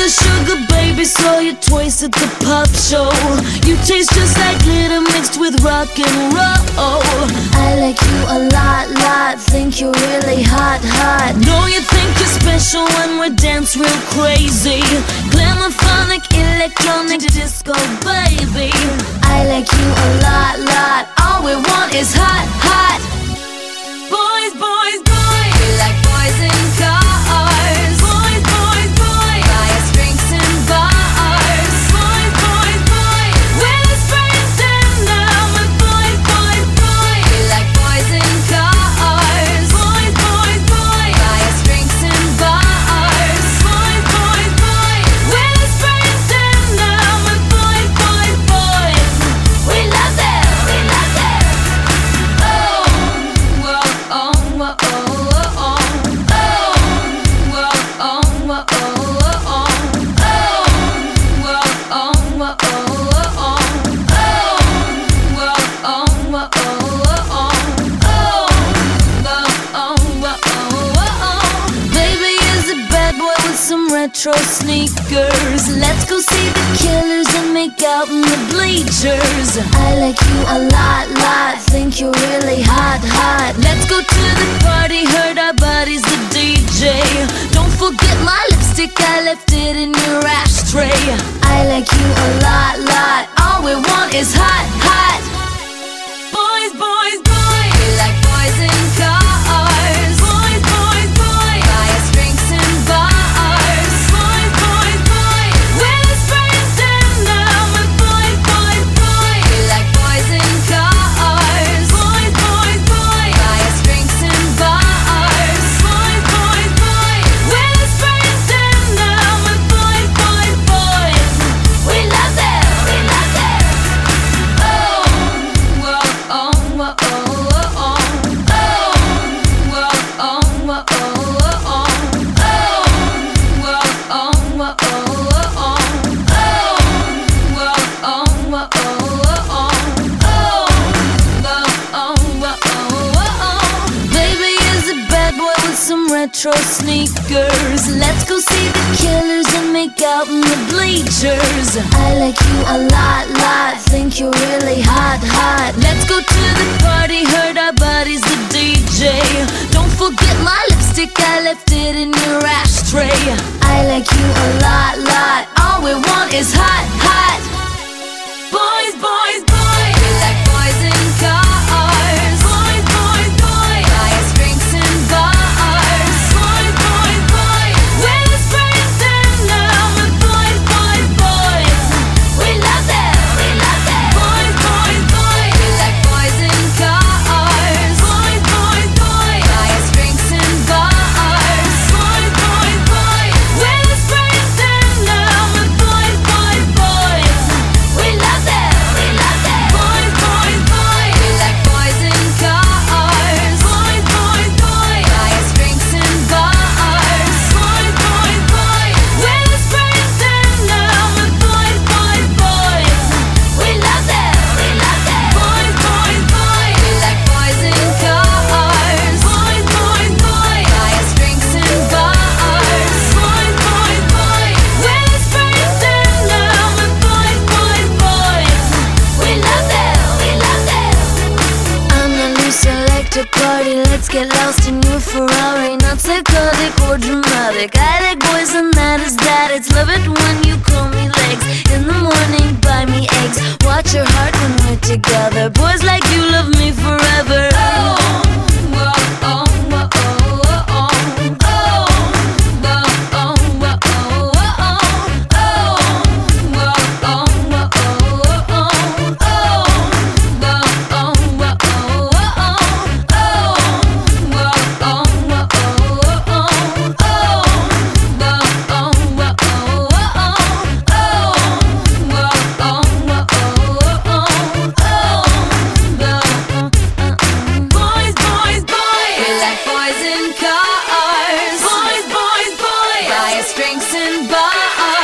the sugar, baby, saw you twice at the pop show. You taste just like glitter mixed with rock and roll. I like you a lot, think you're really hot. Know you think you're special when we dance real crazy. Glamophonic, electronic disco, baby. I like you a lot, all we want is hot. Boys, boys, boys. We like boys in cars. Boys, boys, boys. Buy us drinks in bars. Boys, boys, boys. We're the friends and now we're boys, boys, boys. We like boys in cars. Boys, boys, boys. Buy us drinks in bars. Boys, boys, boys. We're the friends and now we're boys, boys, boys. We love them, we love them. Oh, whoa, oh, whoa, oh, oh, oh. Oh, whoa, oh, whoa, oh, oh, oh. Oh, whoa, oh, whoa, oh, oh, oh. Oh, whoa, oh, whoa, oh, oh, oh. Baby is a bad boy with some retro sneakers. Let's go see the Killers and make out in the bleachers. I like you a lot, think you're really hot. Let's go to the party, heard our buddy's the DJ. Don't forget my lipstick, I left it in your ashtray. I like you a lot, All we want is hot. Boys, boys, boys. we like boys in cars. Boys, boys, boys. Buy us drinks in bars. Boys, boys, boys. We're the friends and now we're boys, boys, boys. We like boys in cars. Boys, boys, boys. Buy us drinks in bars. Boys, boys, boys. We're the friends and now we're boys, boys, boys. We love them, we love them. Oh, whoa, oh, whoa, oh, oh, oh. Oh, whoa, oh, whoa, oh, oh, oh. Oh, whoa, oh, whoa, oh, oh, oh. Oh, whoa, oh, whoa, oh, oh, oh. Oh, whoa, oh, whoa, oh, oh. Baby is a bad boy with some retro sneakers. Let's go see the Killers and make out in the bleachers. I like you a lot, think you're really hot. Let's go to the party, heard our buddy's the DJ. Don't forget my lipstick, I left it in your ashtray. I like you a lot, All we want is hot. Boys, boys, boys. we like boys in cars. Boys, boys, boys. Buy us drinks in bars. Boys, boys, boys. We're the friends and now we're boys, boys, boys. We love them, we love them. Boys, boys, boys. We like boys in cars. Boys, boys, boys. Buy us drinks in bars. Boys, boys, boys. We're the friends and now we're boys, boys, boys. We love them, we love them. Boys, boys, boys. We like boys in cars. Boys, boys, boys. Buy us drinks in bars. Boys, boys, boys. We're the friends and now we're boys, boys, boys. We love them, we love them. Boys, boys, boys. We like boys in cars. Boys, boys, boys. Buy us drinks in bars. Boys, boys, boys. We're the friends and now we're boys, boys, boys. We love them, we love them. I'm the new selector party. Let's get lost in your Ferrari. Not psychotic or dramatic. I like boys and that is that. It's love it when you call me legs. In the morning, buy me eggs. Watch your heart when we're together. Boys like you love me forever. Oh, whoa, oh, whoa, oh, oh, oh. Oh, whoa, oh, whoa, oh, oh, oh. Oh, whoa, oh, whoa, oh, oh, oh. Oh, whoa, oh, whoa, oh, oh, oh. Oh, whoa, oh, whoa, oh, oh, oh. Boys in cars. Boys, boys, boys. Buy us drinks in bars.